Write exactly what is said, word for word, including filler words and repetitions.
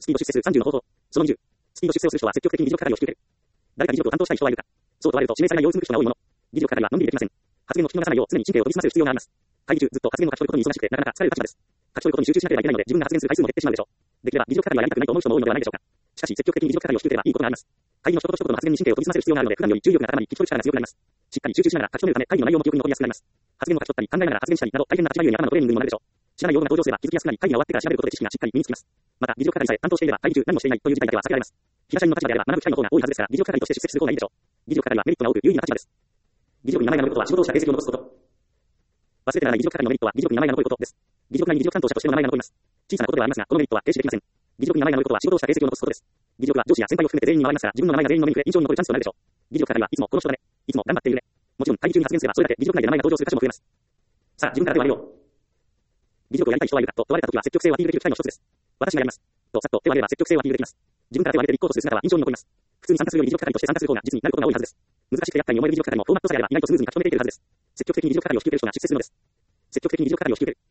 スピード出世数さんじゅうの方法。そのにじゅう。スピード出世をする人は積極的に議事録係を引き受ける。誰か議事録を担当したい人はいるか。そう問われると指名されないよううつむく人が多いもの。議事録係はのんびりできません。発言を聞き逃さないよう常に神経を研ぎ澄ませる必要があります。会議中ずっと発言を書き取ることに忙しくてなかなか疲れる立場です。書き取ることに集中しなければいけないので自分が発言する回数も減ってしまうでしょう。できれば議事録係はやりたくないと思う人も多いのではないでしょうか。しかし積極的に議事録係を引き受ければいいことがあります。会議の一言一言の発言に神経を研ぎ澄ませる必要があるので普段より注意力が高まり聞き取る力が強くなります。しっかり集中しながら書き留めるため会議の内容も記憶に残りやすくなります。発言を書き取ったり考えながら発言したりなど大変な立場ゆえに頭のトレーニングにもなるでしょう。知らない用語が登場すれば気づきやすくなり会議が終わってから調べることで知識がしっかり身につきます。また議事録係さえ担当していれば会議中何もしていないという事態だけは避けられます。平社員の立場であれば学ぶ機会の方が多いはずですから議事録係として出席する方がいいでしょう。議事録係はメリットが多く有利な立場です。議事録に名前が残ることは仕事をした成績を残すこと。忘れてならない議事録係のメリットは議事録に名前が残ることです。議事録内に議事録担当者としての名前が残ります。小さなことではありますがこのメリットは停止できません。議事録に名前が残ることは仕事をした成績を残すことです。議事録は上司や先輩を含めて全員に回りますから自分の名前が全員の目に触れ印象に残るチャンスとなるでしょう。議事録係はいつもこの人だね。いつも頑張っているね。もちろん会議中に発言すればそれだけ議事録内で名前が登場する価値も増えます。さあ自分から手を挙げよう。議事録をやりたい人はいるかと問われたときは積極性をアピールできる機会の一つです。私がやります。とさっと手を挙げれば積極性をアピールできます。自分から手を挙げて立候補する姿は印象に残ります。普通に参加するより議事録係として参加する方が実になることが多いはずです。難しくて厄介に思える議事録係もフォーマットさえあれば意外とスムーズに書き留めていけるはずです。積極的に議事録係を引き受ける人が出世するのです。積極的に議事録係を引き受ける。